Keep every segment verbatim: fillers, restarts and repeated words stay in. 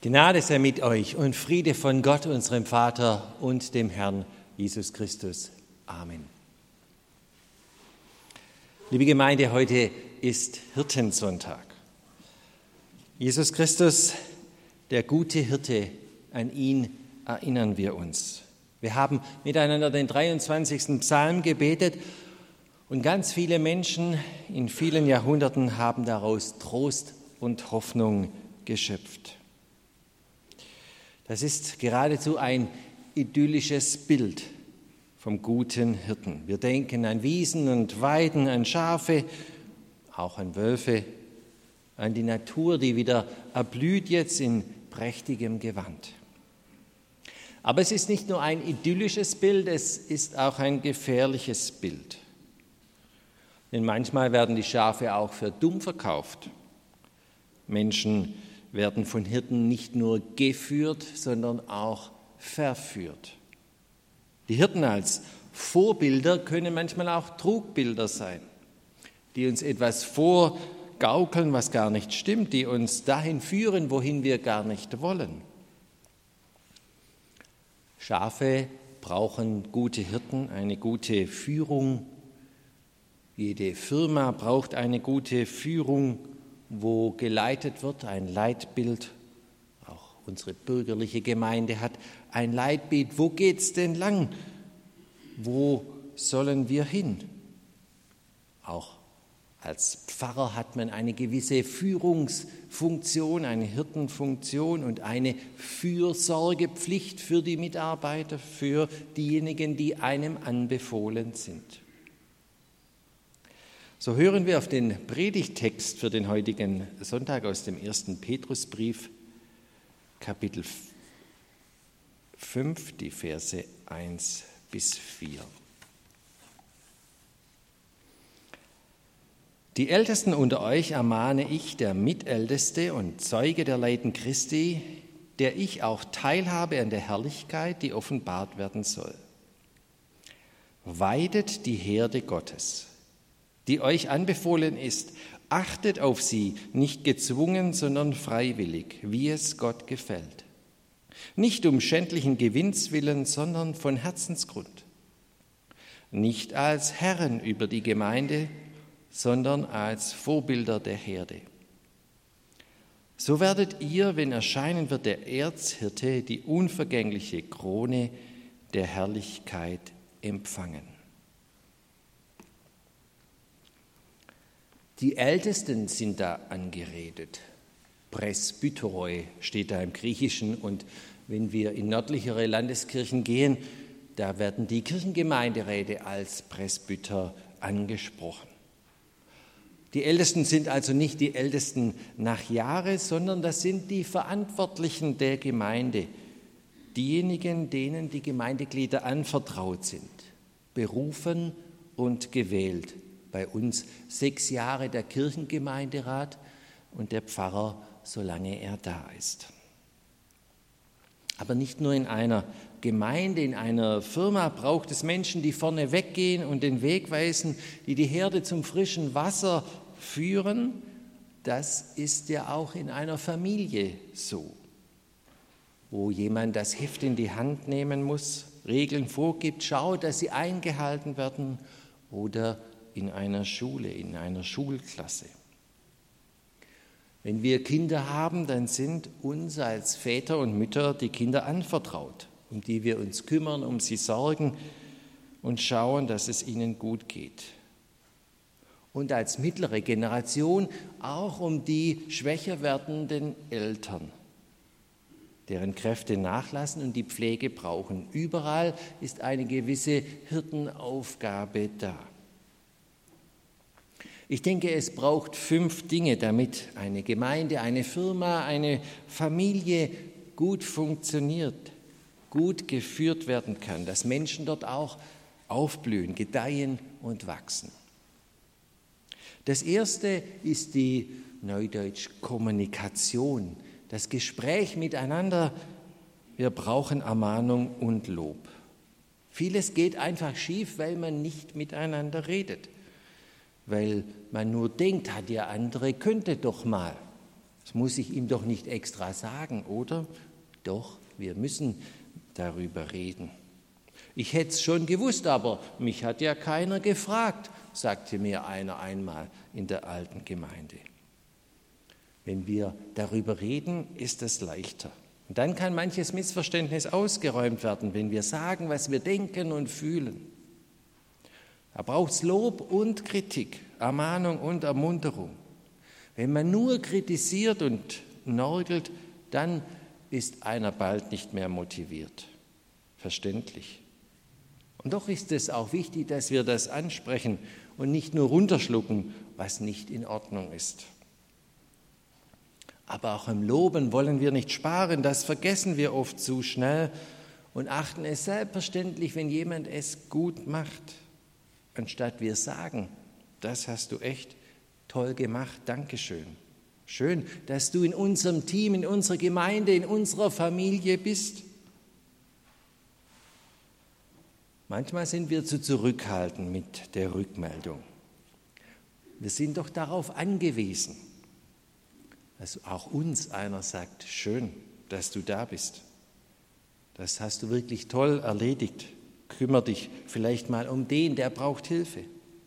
Gnade sei mit euch und Friede von Gott, unserem Vater und dem Herrn Jesus Christus. Amen. Liebe Gemeinde, heute ist Hirtensonntag. Jesus Christus, der gute Hirte, an ihn erinnern wir uns. Wir haben miteinander den dreiundzwanzigsten Psalm gebetet und ganz viele Menschen in vielen Jahrhunderten haben daraus Trost und Hoffnung geschöpft. Das ist geradezu ein idyllisches Bild vom guten Hirten. Wir denken an Wiesen und Weiden, an Schafe, auch an Wölfe, an die Natur, die wieder erblüht jetzt in prächtigem Gewand. Aber es ist nicht nur ein idyllisches Bild, es ist auch ein gefährliches Bild. Denn manchmal werden die Schafe auch für dumm verkauft. Menschen werden von Hirten nicht nur geführt, sondern auch verführt. Die Hirten als Vorbilder können manchmal auch Trugbilder sein, die uns etwas vorgaukeln, was gar nicht stimmt, die uns dahin führen, wohin wir gar nicht wollen. Schafe brauchen gute Hirten, eine gute Führung. Jede Firma braucht eine gute Führung, wo geleitet wird, ein Leitbild. Auch unsere bürgerliche Gemeinde hat ein Leitbild. Wo geht's denn lang? Wo sollen wir hin? Auch als Pfarrer hat man eine gewisse Führungsfunktion, eine Hirtenfunktion und eine Fürsorgepflicht für die Mitarbeiter, für diejenigen, die einem anbefohlen sind. So hören wir auf den Predigttext für den heutigen Sonntag aus dem ersten Petrusbrief, Kapitel fünf, die Verse eins bis vier. Die Ältesten unter euch ermahne ich, der Mitälteste und Zeuge der Leiden Christi, der ich auch teilhabe an der Herrlichkeit, die offenbart werden soll. Weidet die Herde Gottes, die euch anbefohlen ist, achtet auf sie, nicht gezwungen, sondern freiwillig, wie es Gott gefällt. Nicht um schändlichen Gewinns willen, sondern von Herzensgrund. Nicht als Herren über die Gemeinde, sondern als Vorbilder der Herde. So werdet ihr, wenn erscheinen wird der Erzhirte, die unvergängliche Krone der Herrlichkeit empfangen. Die Ältesten sind da angeredet. Presbyteroi steht da im Griechischen. Und wenn wir in nördlichere Landeskirchen gehen, da werden die Kirchengemeinderäte als Presbyter angesprochen. Die Ältesten sind also nicht die Ältesten nach Jahre, sondern das sind die Verantwortlichen der Gemeinde, diejenigen, denen die Gemeindeglieder anvertraut sind, berufen und gewählt. Bei uns sechs Jahre der Kirchengemeinderat und der Pfarrer, solange er da ist. Aber nicht nur in einer Gemeinde, in einer Firma braucht es Menschen, die vorne weggehen und den Weg weisen, die die Herde zum frischen Wasser führen. Das ist ja auch in einer Familie so, wo jemand das Heft in die Hand nehmen muss, Regeln vorgibt, schaut, dass sie eingehalten werden, oder in einer Schule, in einer Schulklasse. Wenn wir Kinder haben, dann sind uns als Väter und Mütter die Kinder anvertraut, um die wir uns kümmern, um sie sorgen und schauen, dass es ihnen gut geht. Und als mittlere Generation auch um die schwächer werdenden Eltern, deren Kräfte nachlassen und die Pflege brauchen. Überall ist eine gewisse Hirtenaufgabe da. Ich denke, es braucht fünf Dinge, damit eine Gemeinde, eine Firma, eine Familie gut funktioniert, gut geführt werden kann, dass Menschen dort auch aufblühen, gedeihen und wachsen. Das erste ist die Neudeutsch Kommunikation, das Gespräch miteinander. Wir brauchen Ermahnung und Lob. Vieles geht einfach schief, weil man nicht miteinander redet. Weil man nur denkt, hat der andere könnte doch mal. Das muss ich ihm doch nicht extra sagen, oder? Doch, wir müssen darüber reden. Ich hätte es schon gewusst, aber mich hat ja keiner gefragt, sagte mir einer einmal in der alten Gemeinde. Wenn wir darüber reden, ist es leichter. Und dann kann manches Missverständnis ausgeräumt werden, wenn wir sagen, was wir denken und fühlen. Da braucht es Lob und Kritik, Ermahnung und Ermunterung. Wenn man nur kritisiert und nörgelt, dann ist einer bald nicht mehr motiviert. Verständlich. Und doch ist es auch wichtig, dass wir das ansprechen und nicht nur runterschlucken, was nicht in Ordnung ist. Aber auch im Loben wollen wir nicht sparen, das vergessen wir oft zu schnell und achten es selbstverständlich, wenn jemand es gut macht, anstatt wir sagen, das hast du echt toll gemacht, Dankeschön. Schön, dass du in unserem Team, in unserer Gemeinde, in unserer Familie bist. Manchmal sind wir zu zurückhaltend mit der Rückmeldung. Wir sind doch darauf angewiesen, dass auch uns einer sagt, schön, dass du da bist. Das hast du wirklich toll erledigt. Kümmere dich vielleicht mal um den, der braucht Hilfe.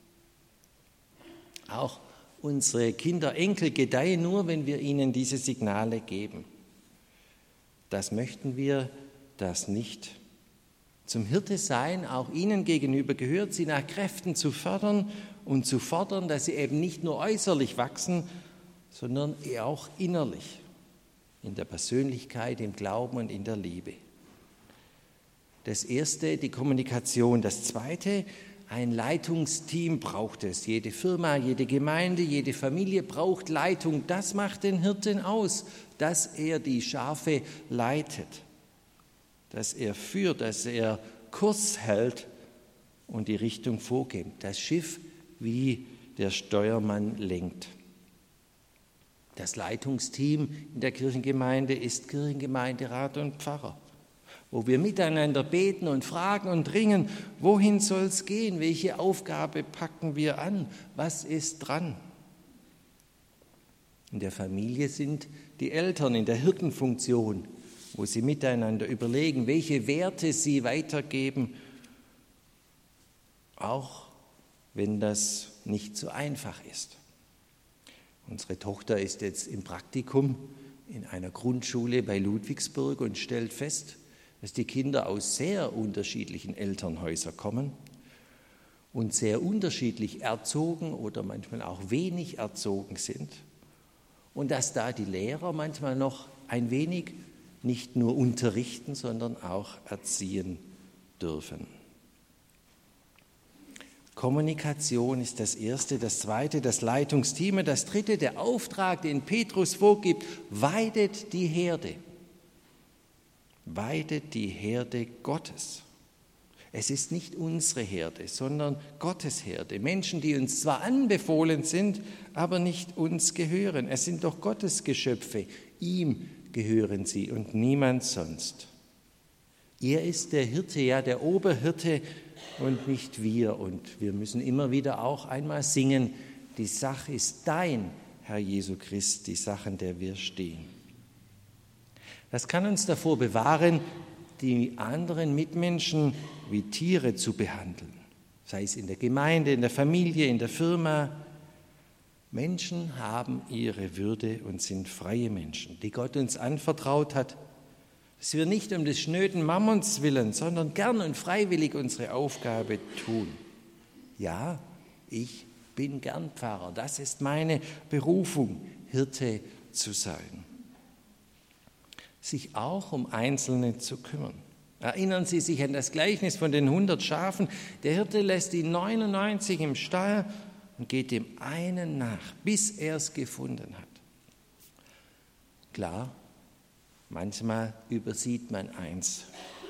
Auch unsere Kinder, Enkel gedeihen nur, wenn wir ihnen diese Signale geben. Das möchten wir, das nicht. Zum Hirte sein, auch ihnen gegenüber gehört, sie nach Kräften zu fördern und zu fordern, dass sie eben nicht nur äußerlich wachsen, sondern auch innerlich, in der Persönlichkeit, im Glauben und in der Liebe. Das erste, die Kommunikation. Das zweite, ein Leitungsteam braucht es. Jede Firma, jede Gemeinde, jede Familie braucht Leitung. Das macht den Hirten aus, dass er die Schafe leitet, dass er führt, dass er Kurs hält und die Richtung vorgibt. Das Schiff wie der Steuermann lenkt. Das Leitungsteam in der Kirchengemeinde ist Kirchengemeinderat und Pfarrer, wo wir miteinander beten und fragen und ringen, wohin soll es gehen, welche Aufgabe packen wir an, was ist dran. In der Familie sind die Eltern in der Hirtenfunktion, wo sie miteinander überlegen, welche Werte sie weitergeben, auch wenn das nicht so einfach ist. Unsere Tochter ist jetzt im Praktikum in einer Grundschule bei Ludwigsburg und stellt fest, dass die Kinder aus sehr unterschiedlichen Elternhäusern kommen und sehr unterschiedlich erzogen oder manchmal auch wenig erzogen sind und dass da die Lehrer manchmal noch ein wenig nicht nur unterrichten, sondern auch erziehen dürfen. Kommunikation ist das Erste, das Zweite, das Leitungsteam, das Dritte, der Auftrag, den Petrus vorgibt, weidet die Herde. Weidet die Herde Gottes. Es ist nicht unsere Herde, sondern Gottes Herde. Menschen, die uns zwar anbefohlen sind, aber nicht uns gehören. Es sind doch Gottes Geschöpfe. Ihm gehören sie und niemand sonst. Er ist der Hirte, ja der Oberhirte und nicht wir. Und wir müssen immer wieder auch einmal singen, die Sache ist dein, Herr Jesu Christ, die Sache, an der wir stehen. Das kann uns davor bewahren, die anderen Mitmenschen wie Tiere zu behandeln, sei es in der Gemeinde, in der Familie, in der Firma. Menschen haben ihre Würde und sind freie Menschen, die Gott uns anvertraut hat, dass wir nicht um des schnöden Mammons willen, sondern gern und freiwillig unsere Aufgabe tun. Ja, ich bin gern Pfarrer, das ist meine Berufung, Hirte zu sein. Sich auch um Einzelne zu kümmern. Erinnern Sie sich an das Gleichnis von den hundert Schafen. Der Hirte lässt die neunundneunzig im Stall und geht dem einen nach, bis er es gefunden hat. Klar, manchmal übersieht man eins.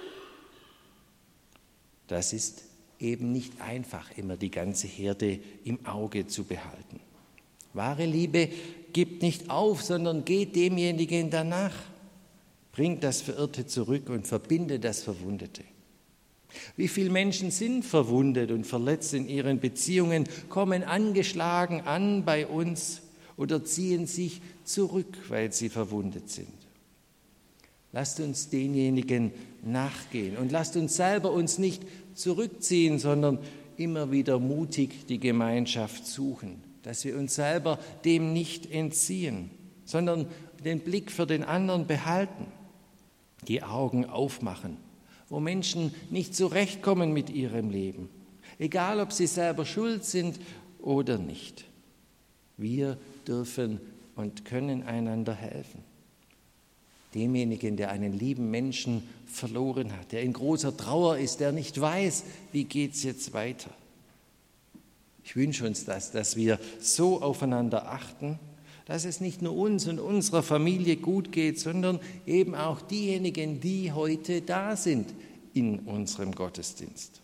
Das ist eben nicht einfach, immer die ganze Herde im Auge zu behalten. Wahre Liebe gibt nicht auf, sondern geht demjenigen danach. Bringt das Verirrte zurück und verbindet das Verwundete. Wie viele Menschen sind verwundet und verletzt in ihren Beziehungen, kommen angeschlagen an bei uns oder ziehen sich zurück, weil sie verwundet sind. Lasst uns denjenigen nachgehen und lasst uns selber uns nicht zurückziehen, sondern immer wieder mutig die Gemeinschaft suchen, dass wir uns selber dem nicht entziehen, sondern den Blick für den anderen behalten, die Augen aufmachen, wo Menschen nicht zurechtkommen mit ihrem Leben, egal ob sie selber schuld sind oder nicht. Wir dürfen und können einander helfen. Demjenigen, der einen lieben Menschen verloren hat, der in großer Trauer ist, der nicht weiß, wie geht es jetzt weiter. Ich wünsche uns das, dass wir so aufeinander achten, dass es nicht nur uns und unserer Familie gut geht, sondern eben auch diejenigen, die heute da sind in unserem Gottesdienst.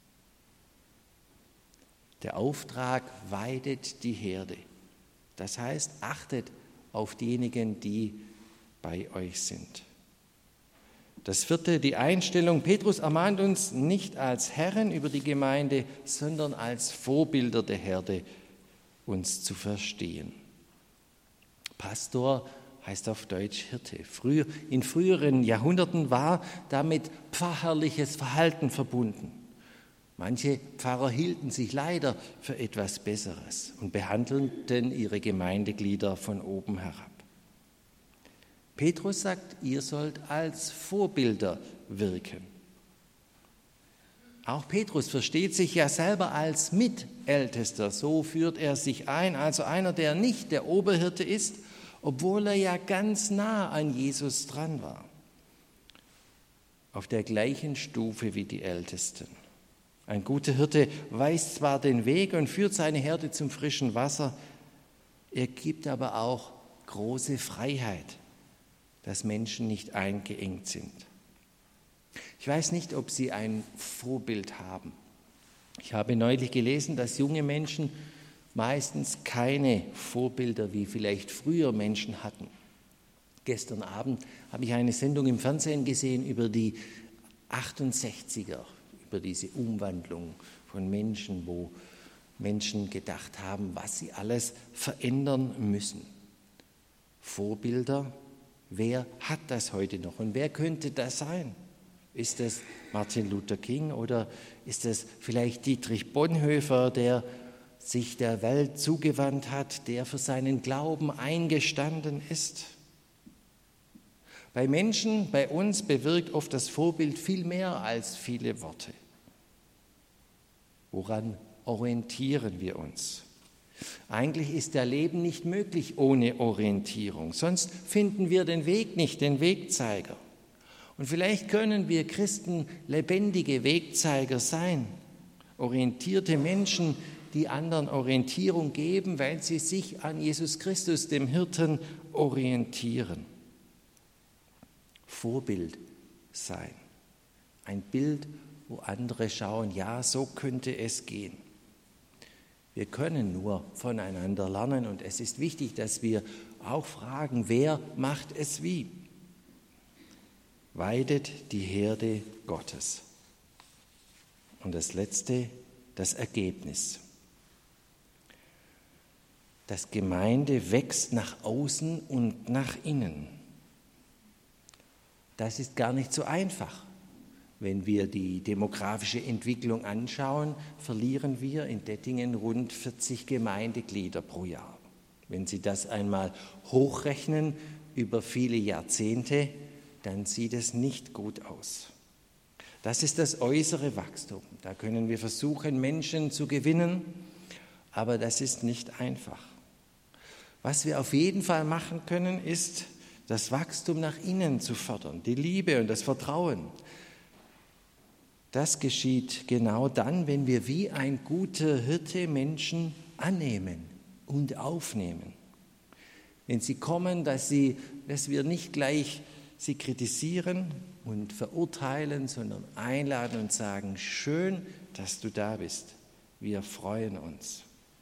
Der Auftrag weidet die Herde. Das heißt, achtet auf diejenigen, die bei euch sind. Das vierte, die Einstellung. Petrus ermahnt uns nicht als Herren über die Gemeinde, sondern als Vorbilder der Herde uns zu verstehen. Pastor heißt auf Deutsch Hirte. Früher, in früheren Jahrhunderten war damit pfarrherrliches Verhalten verbunden. Manche Pfarrer hielten sich leider für etwas Besseres und behandelten ihre Gemeindeglieder von oben herab. Petrus sagt, ihr sollt als Vorbilder wirken. Auch Petrus versteht sich ja selber als Mitältester. So führt er sich ein, also einer, der nicht der Oberhirte ist, obwohl er ja ganz nah an Jesus dran war. Auf der gleichen Stufe wie die Ältesten. Ein guter Hirte weist zwar den Weg und führt seine Herde zum frischen Wasser, er gibt aber auch große Freiheit, dass Menschen nicht eingeengt sind. Ich weiß nicht, ob Sie ein Vorbild haben. Ich habe neulich gelesen, dass junge Menschen meistens keine Vorbilder wie vielleicht früher Menschen hatten. Gestern Abend habe ich eine Sendung im Fernsehen gesehen über die achtundsechziger, über diese Umwandlung von Menschen, wo Menschen gedacht haben, was sie alles verändern müssen. Vorbilder. Wer hat das heute noch und wer könnte das sein? Ist es Martin Luther King oder ist es vielleicht Dietrich Bonhoeffer, der sich der Welt zugewandt hat, der für seinen Glauben eingestanden ist? Bei Menschen, bei uns bewirkt oft das Vorbild viel mehr als viele Worte. Woran orientieren wir uns? Eigentlich ist der Leben nicht möglich ohne Orientierung, sonst finden wir den Weg nicht, den Wegzeiger. Und vielleicht können wir Christen lebendige Wegzeiger sein, orientierte Menschen, die anderen Orientierung geben, weil sie sich an Jesus Christus, dem Hirten, orientieren. Vorbild sein, ein Bild, wo andere schauen, ja, so könnte es gehen. Wir können nur voneinander lernen und es ist wichtig, dass wir auch fragen, wer macht es wie? Weidet die Herde Gottes. Und das Letzte, das Ergebnis. Das Gemeinde wächst nach außen und nach innen. Das ist gar nicht so einfach. Wenn wir die demografische Entwicklung anschauen, verlieren wir in Dettingen rund vierzig Gemeindeglieder pro Jahr. Wenn Sie das einmal hochrechnen über viele Jahrzehnte, dann sieht es nicht gut aus. Das ist das äußere Wachstum. Da können wir versuchen, Menschen zu gewinnen, aber das ist nicht einfach. Was wir auf jeden Fall machen können, ist, das Wachstum nach innen zu fördern, die Liebe und das Vertrauen. Das geschieht genau dann, wenn wir wie ein guter Hirte Menschen annehmen und aufnehmen. Wenn sie kommen, dass, sie, dass wir nicht gleich sie kritisieren und verurteilen, sondern einladen und sagen, schön, dass du da bist. Wir freuen uns.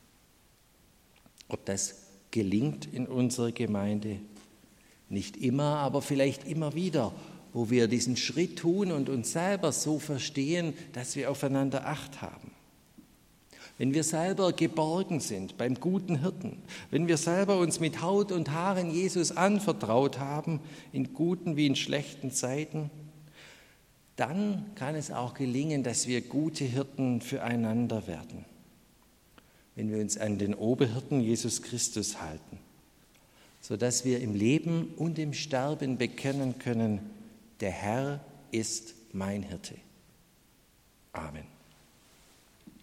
Ob das gelingt in unserer Gemeinde? Nicht immer, aber vielleicht immer wieder, wo wir diesen Schritt tun und uns selber so verstehen, dass wir aufeinander Acht haben. wenn wir selber geborgen sind beim guten Hirten, wenn wir selber uns mit Haut und Haaren Jesus anvertraut haben, in guten wie in schlechten Zeiten, dann kann es auch gelingen, dass wir gute Hirten füreinander werden, wenn wir uns an den Oberhirten Jesus Christus halten, sodass wir im Leben und im Sterben bekennen können, der Herr ist mein Hirte. Amen.